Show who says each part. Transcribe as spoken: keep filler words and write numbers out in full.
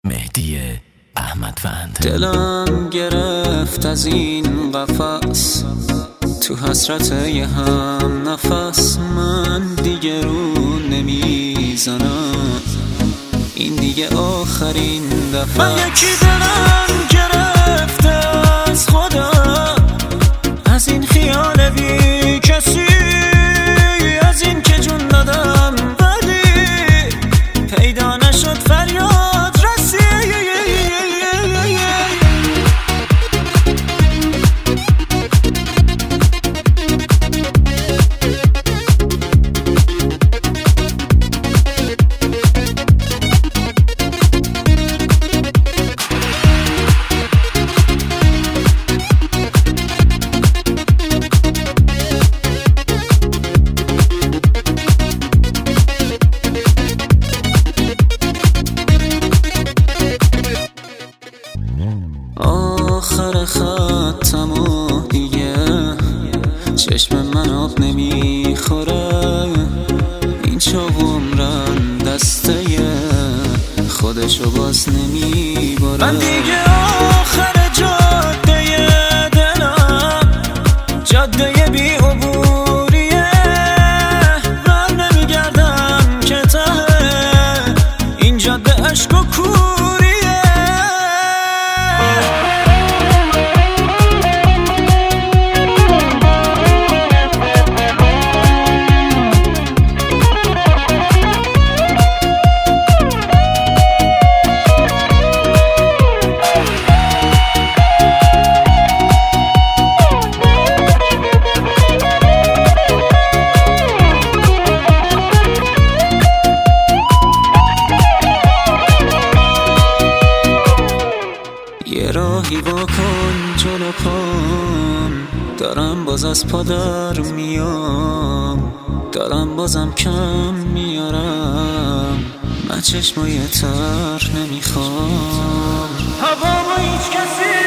Speaker 1: مهدی احمدوند.
Speaker 2: دلم گرفت از این قفس، تو حسرت یه هم نفس. من دیگه رو نمیزنم، این دیگه آخرین دفعه. من یکی دلم گرفته از خودم، از این خیال بی کسی، از این که جون دادم ولی پیدا نشد فریاد رسی. آخر خطم و دیگه چشم من آب نمیخوره، این چاقومرن دسته خودشو باز نمیباره. من دیگه آخر جاده دلم، جاده بی عبوریه، من نمیگردم که ته این جاده عشق و کوریه. یه راهی واکن جلو پام، دارم باز از پا در میام، دارم بازم کم میارم، من چشمای تر نمیخوام. هوا با هیچ کسی